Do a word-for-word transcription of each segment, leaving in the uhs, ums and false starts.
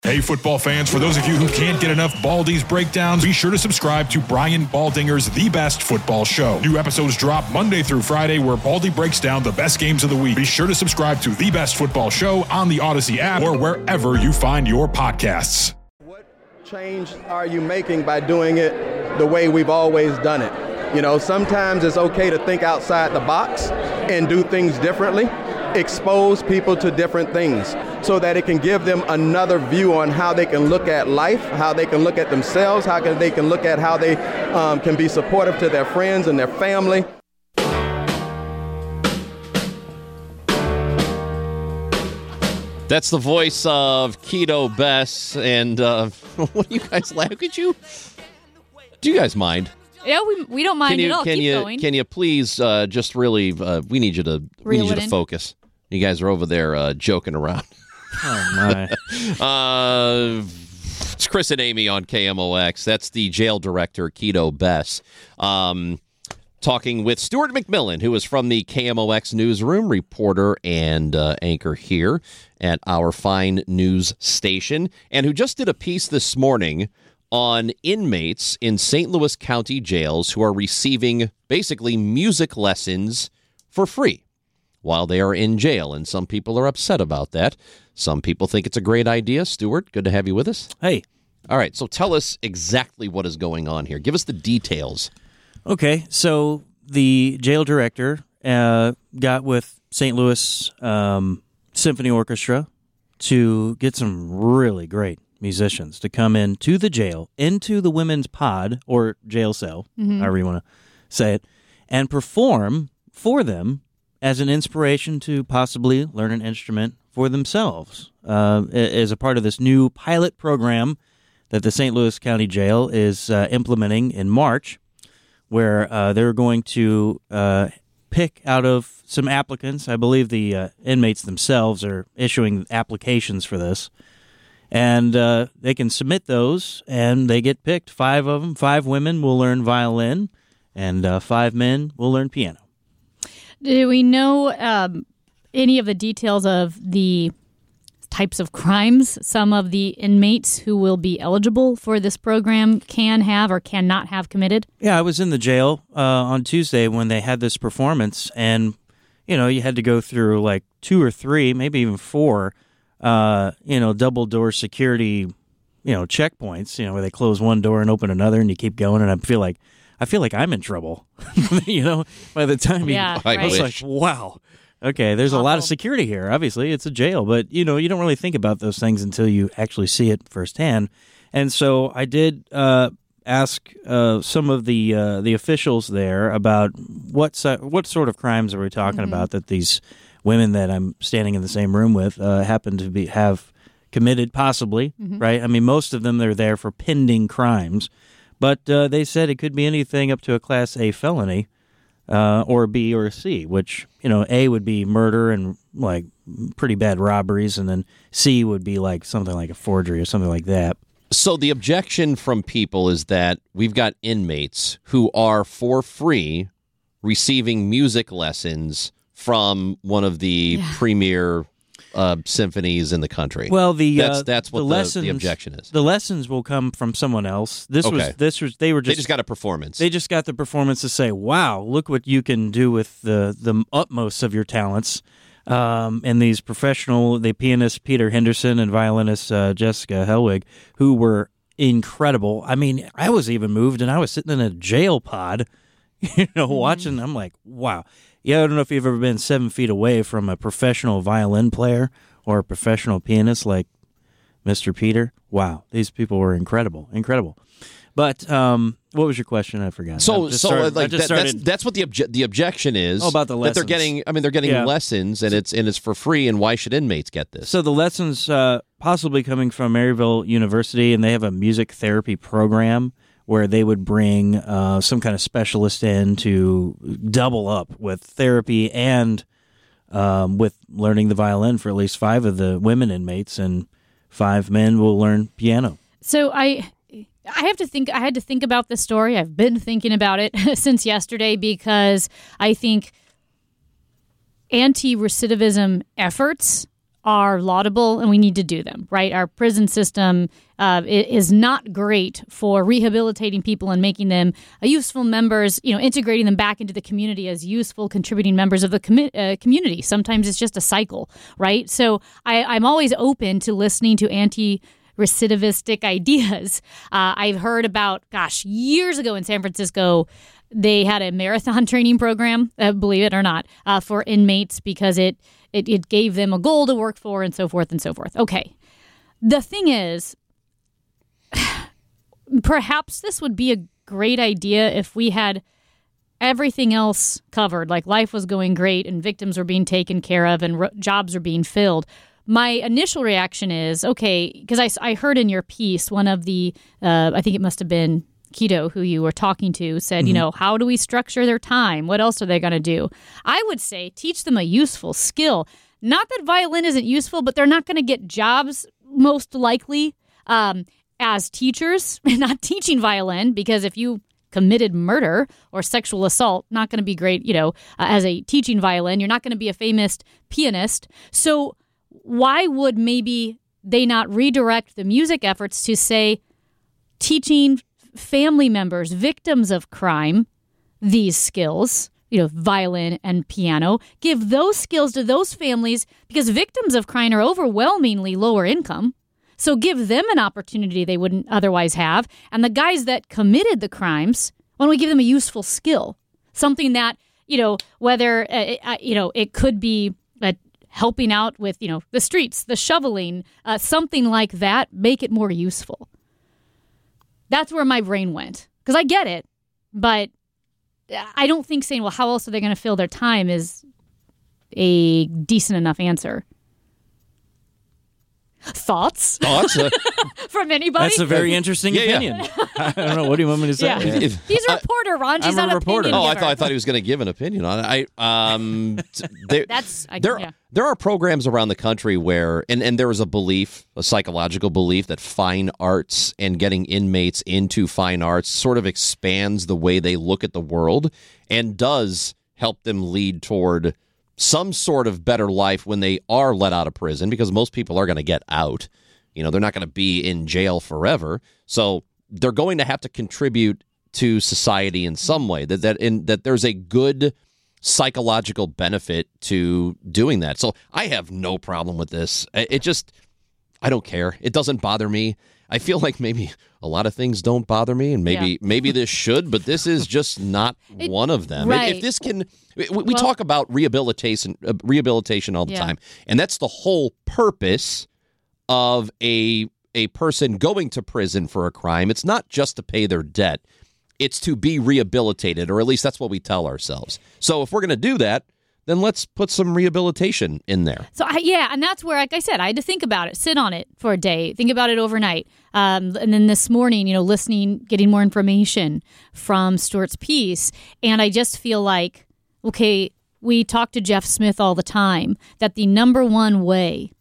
Hey, football fans, for those of you who can't get enough Baldy's breakdowns, be sure to subscribe to Brian Baldinger's The Best Football Show. New episodes drop Monday through Friday, where Baldy breaks down the best games of the week. Be sure to subscribe to The Best Football Show on the Odyssey app or wherever you find your podcasts. What change are you making by doing it the way we've always done it? You know, sometimes it's okay to think outside the box and do things differently, expose people to different things so that it can give them another view on how they can look at life, how they can look at themselves, how can they can look at how they um, can be supportive to their friends and their family. That's the voice of Keto Bess, and uh, what do you guys laugh? Could you? Do you guys mind? Yeah, we we don't mind can you, at all. Can Keep you going. can you please uh, just really? Uh, we need you to we Reel need you it to in. focus. You guys are over there uh, joking around. Oh my! uh, it's Chris and Amy on K M O X. That's the jail director, Keto Bess, um, talking with Stuart McMillan, who is from the K M O X newsroom, reporter and uh, anchor here at our fine news station, and who just did a piece this morning on inmates in Saint Louis County jails who are receiving basically music lessons for free while they are in jail. And some people are upset about that. Some people think it's a great idea. Stuart, good to have you with us. Hey. All right, so tell us exactly what is going on here. Give us the details. Okay, so the jail director uh, got with Saint Louis um, Symphony Orchestra to get some really great musicians to come in to the jail, into the women's pod or jail cell, Mhm. however you want to say it, and perform for them as an inspiration to possibly learn an instrument for themselves uh, as a part of this new pilot program that the Saint Louis County Jail is uh, implementing in March, where uh, they're going to uh, pick out of some applicants. I believe the uh, inmates themselves are issuing applications for this. And uh, they can submit those, and they get picked. Five of them, five women will learn violin, and uh, five men will learn piano. Do we know um, any of the details of the types of crimes some of the inmates who will be eligible for this program can have or cannot have committed? Yeah, I was in the jail uh, on Tuesday when they had this performance, and, you know, you had to go through like two or three, maybe even four, uh, you know, double-door security, you know, checkpoints, you know, where they close one door and open another, and you keep going, and I feel like I feel like I'm in trouble, you know, by the time you, Yeah, I right. was wish. like, wow. Okay, there's a lot of Awful. security here. Obviously, it's a jail, but you know, you don't really think about those things until you actually see it firsthand. And so, I did uh, ask uh, some of the uh, the officials there about what so- what sort of crimes are we talking Mm-hmm. about that these women that I'm standing in the same room with uh, happen to be have committed, possibly, Mm-hmm. right? I mean, most of them they're there for pending crimes, but uh, they said it could be anything up to a Class A felony. Uh, or B or C, which, you know, A would be murder and, like, pretty bad robberies, and then C would be, like, something like a forgery or something like that. So the objection from people is that we've got inmates who are for free receiving music lessons from one of the Yeah. premier uh, symphonies in the country. Well, the that's uh, that's what the, the, lessons, the objection is. The lessons will come from someone else. This Okay. was this was they were just they just got a performance. They just got the performance to say, "Wow, look what you can do with the the utmost of your talents." Um, and these professional, the pianist Peter Henderson and violinist uh, Jessica Helwig, who were incredible. I mean, I was even moved, and I was sitting in a jail pod, you know, Mm-hmm. watching. I'm like, wow. Yeah, I don't know if you've ever been seven feet away from a professional violin player or a professional pianist like Mister Peter. Wow, these people were incredible, incredible. But um, what was your question? I forgot. So, I just so started- I like just that, that's started- that's what the obje- the objection is. Oh, about the that they're lessons. getting. I mean, they're getting Yeah. lessons, and it's and it's for free. And why should inmates get this? So the lessons uh, possibly coming from Maryville University, and they have a music therapy program where they would bring uh, some kind of specialist in to double up with therapy and um, with learning the violin for at least five of the women inmates, and five men will learn piano. So I I have to think I had to think about this story. I've been thinking about it since yesterday because I think anti-recidivism efforts are laudable and we need to do them, right? Our prison system uh, is not great for rehabilitating people and making them uh, useful members, you know, integrating them back into the community as useful, contributing members of the com- uh, community. Sometimes it's just a cycle, right? So I, I'm always open to listening to anti recidivistic ideas. Uh, I've heard about, gosh, years ago in San Francisco, they had a marathon training program, uh, believe it or not, uh, for inmates because it, it it gave them a goal to work for and so forth and so forth. Okay. The thing is, perhaps this would be a great idea if we had everything else covered, like life was going great and victims were being taken care of and ro- jobs are being filled. My initial reaction is, okay, because I, I heard in your piece, one of the, uh, I think it must have been Keto, who you were talking to, said, mm-hmm. you know, how do we structure their time? What else are they going to do? I would say teach them a useful skill. Not that violin isn't useful, but they're not going to get jobs most likely um, as teachers, not teaching violin, because if you committed murder or sexual assault, not going to be great, you know, uh, as a teaching violin. You're not going to be a famous pianist. So why would maybe they not redirect the music efforts to say teaching family members, victims of crime, these skills, you know, violin and piano, give those skills to those families because victims of crime are overwhelmingly lower income. So give them an opportunity they wouldn't otherwise have. And the guys that committed the crimes, why don't we give them a useful skill? Something that, you know, whether, uh, uh, you know, it could be uh, helping out with, you know, the streets, the shoveling, uh, something like that, make it more useful. That's where my brain went. Because I get it, but I don't think saying, well, how else are they going to fill their time is a decent enough answer. Thoughts? Thoughts? Uh, From anybody? That's a very interesting yeah, opinion. Yeah. I don't know. What do you want me to say? Yeah. If, He's a reporter, Ron. She's I'm a not reporter. opinion oh, I giver. thought I thought he was going to give an opinion on it. I um, t- there, That's I, there. Yeah. There are programs around the country where, and, and there is a belief, a psychological belief, that fine arts and getting inmates into fine arts sort of expands the way they look at the world and does help them lead toward some sort of better life when they are let out of prison, because most people are going to get out. You know, they're not going to be in jail forever. So they're going to have to contribute to society in some way, that that in that there's a good psychological benefit to doing that. So I have no problem with this. It just, I don't care. It doesn't bother me. I feel like maybe a lot of things don't bother me, and maybe Yeah. maybe this should, but this is just not It- one of them. right. If, if this can, we, we Well- talk about rehabilitation, uh, rehabilitation all the Yeah. time, and that's the whole purpose of a a person going to prison for a crime. It's not just to pay their debt. It's to be rehabilitated, or at least that's what we tell ourselves. So if we're going to do that, then let's put some rehabilitation in there. So, I, yeah, and that's where, like I said, I had to think about it, sit on it for a day, think about it overnight. Um, and then this morning, you know, listening, getting more information from Stuart's piece. And I just feel like, okay, we talk to Jeff Smith all the time, that the number one way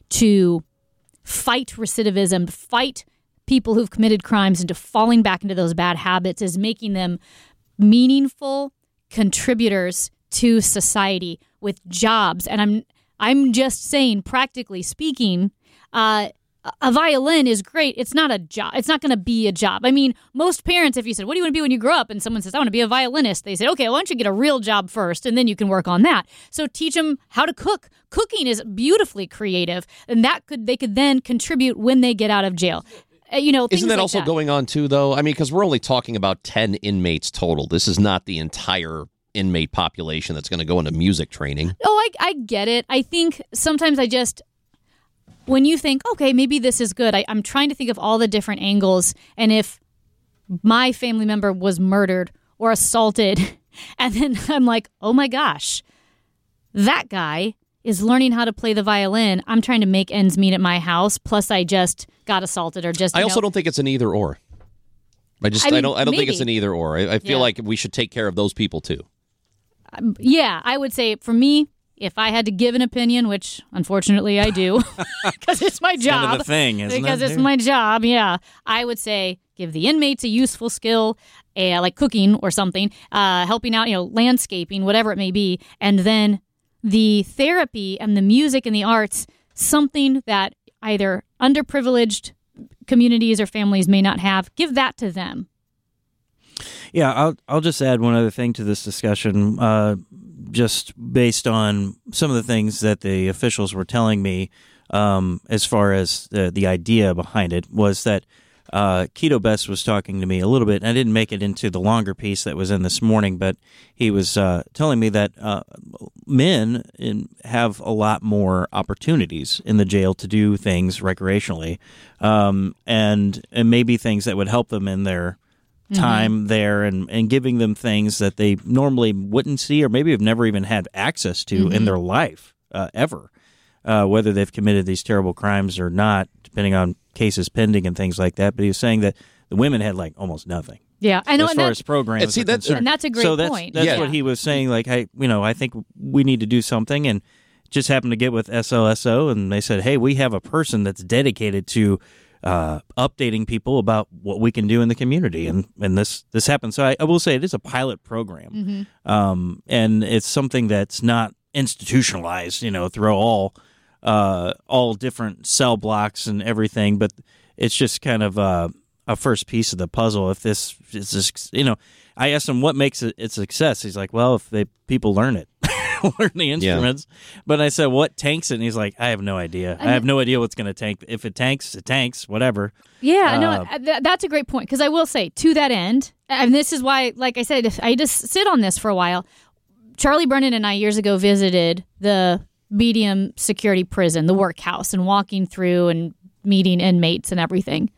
to fight recidivism, fight people who've committed crimes into falling back into those bad habits is making them meaningful contributors to society with jobs. And I'm I'm just saying, practically speaking, uh, a violin is great. It's not a job. It's not going to be a job. I mean, most parents, if you said, what do you want to be when you grow up? And someone says, I want to be a violinist. They say, okay, why don't you get a real job first, and then you can work on that. So teach them how to cook. Cooking is beautifully creative, and that could they could then contribute when they get out of jail. Uh, you know, Isn't that like also that. going on too, though? I mean, because we're only talking about ten inmates total. This is not the entire inmate population that's going to go into music training. Oh, I, I get it. I think sometimes I just, when you think, okay, maybe this is good, I, I'm trying to think of all the different angles. And if my family member was murdered or assaulted, and then I'm like, oh my gosh, that guy is learning how to play the violin. I'm trying to make ends meet at my house. Plus, I just got assaulted or just. I you also know, don't think it's an either or. I just I I, mean, don't I don't think it's maybe. an either or. I, I feel Yeah. like we should take care of those people too. Yeah, I would say for me, if I had to give an opinion, which unfortunately I do, because it's my job. Kind of the thing, isn't because it? it's my job, yeah. I would say give the inmates a useful skill, uh, like cooking or something, uh, helping out, you know, landscaping, whatever it may be, and then the therapy and the music and the arts, something that either underprivileged communities or families may not have. Give that to them. Yeah, I'll I'll just add one other thing to this discussion, uh, just based on some of the things that the officials were telling me, um, as far as the the idea behind it was that uh, Keto Best was talking to me a little bit, and I didn't make it into the longer piece that was in this morning, but he was uh, telling me that uh, men in, have a lot more opportunities in the jail to do things recreationally, um, and and maybe things that would help them in their time mm-hmm. there and, and giving them things that they normally wouldn't see or maybe have never even had access to mm-hmm. in their life uh, ever, uh, whether they've committed these terrible crimes or not, depending on cases pending and things like that. But he was saying that the women had like almost nothing. Yeah, I know. As and far that, as programs and see, are that's, concerned. And that's a great so that's, point. That's yeah. what he was saying. Like, hey, you know, I think we need to do something. And just happened to get with S L S O, and they said, hey, we have a person that's dedicated to Uh, updating people about what we can do in the community, and, and this this happens. So I, I will say it is a pilot program, mm-hmm. um, and it's something that's not institutionalized, you know, through all uh, all different cell blocks and everything. But it's just kind of uh, a first piece of the puzzle. If this is, just, you know, I asked him what makes it a success. He's like, well, if they people learn it. learn the instruments. Yeah. But I said, what tanks it? And he's like, I have no idea. I, I have no idea what's going to tank. If it tanks, it tanks, whatever. Yeah, uh, no, th- that's a great point. Because I will say, to that end, and this is why, like I said, if I just sit on this for a while. Charlie Brennan and I years ago visited the medium security prison, the workhouse, and walking through and meeting inmates and everything.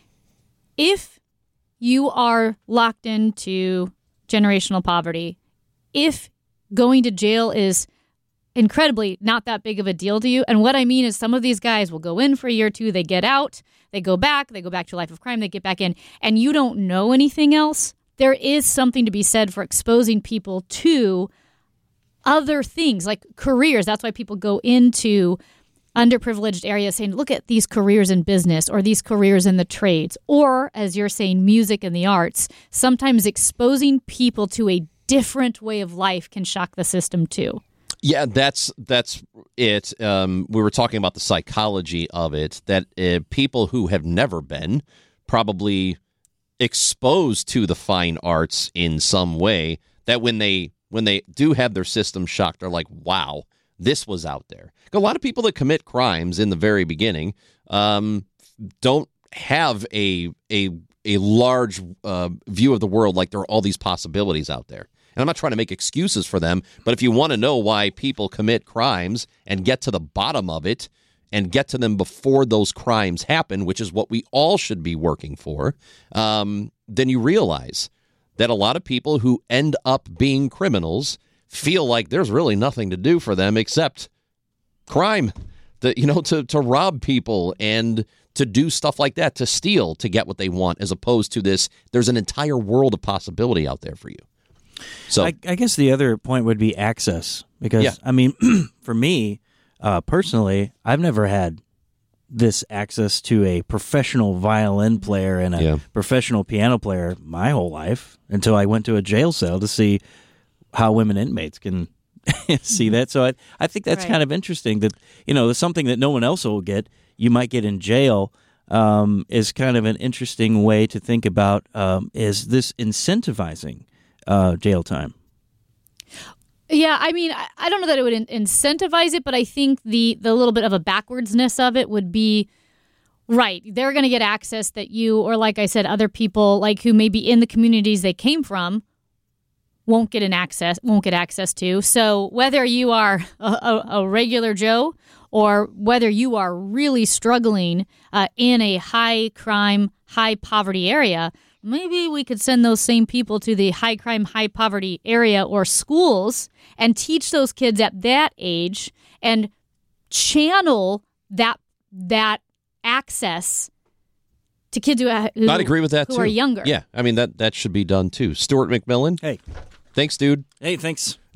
If you are locked into generational poverty, if going to jail is incredibly not that big of a deal to you. And what I mean is some of these guys will go in for a year or two, they get out, they go back, they go back to a life of crime, they get back in, and you don't know anything else. There is something to be said for exposing people to other things like careers. That's why people go into underprivileged areas saying, look at these careers in business or these careers in the trades. Or, as you're saying, music and the arts. Sometimes exposing people to a different way of life can shock the system too. Yeah, that's that's it. Um, we were talking about the psychology of it, that uh, people who have never been probably exposed to the fine arts in some way, that when they when they do have their system shocked, they're like, wow, this was out there. A lot of people that commit crimes in the very beginning um, don't have a a a large uh, view of the world, like there are all these possibilities out there. And I'm not trying to make excuses for them, but if you want to know why people commit crimes and get to the bottom of it and get to them before those crimes happen, which is what we all should be working for, um, then you realize that a lot of people who end up being criminals feel like there's really nothing to do for them except crime, the, you know, to, to rob people and to do stuff like that, to steal, to get what they want, as opposed to this, there's an entire world of possibility out there for you. So I, I guess the other point would be access, because, yeah. I mean, for me, uh, personally, I've never had this access to a professional violin player and a yeah. professional piano player my whole life until I went to a jail cell to see how women inmates can see that. So I, I think that's right. kind of interesting that, you know, something that no one else will get, you might get in jail, um, is kind of an interesting way to think about, um, is this incentivizing Uh, jail time? Yeah, I mean, I, I don't know that it would in- incentivize it, but I think the the little bit of a backwardsness of it would be right. They're going to get access that you, or like I said, other people like who may be in the communities they came from, won't get an access, won't get access to. So whether you are a, a, a regular Joe or whether you are really struggling uh, in a high crime, high poverty area, maybe we could send those same people to the high crime, high poverty area or schools and teach those kids at that age and channel that that access to kids who, who, I'd agree with that who too. are younger. Yeah, I mean, that, that should be done too. Stuart McMillan. Hey. Thanks, dude. Hey, thanks.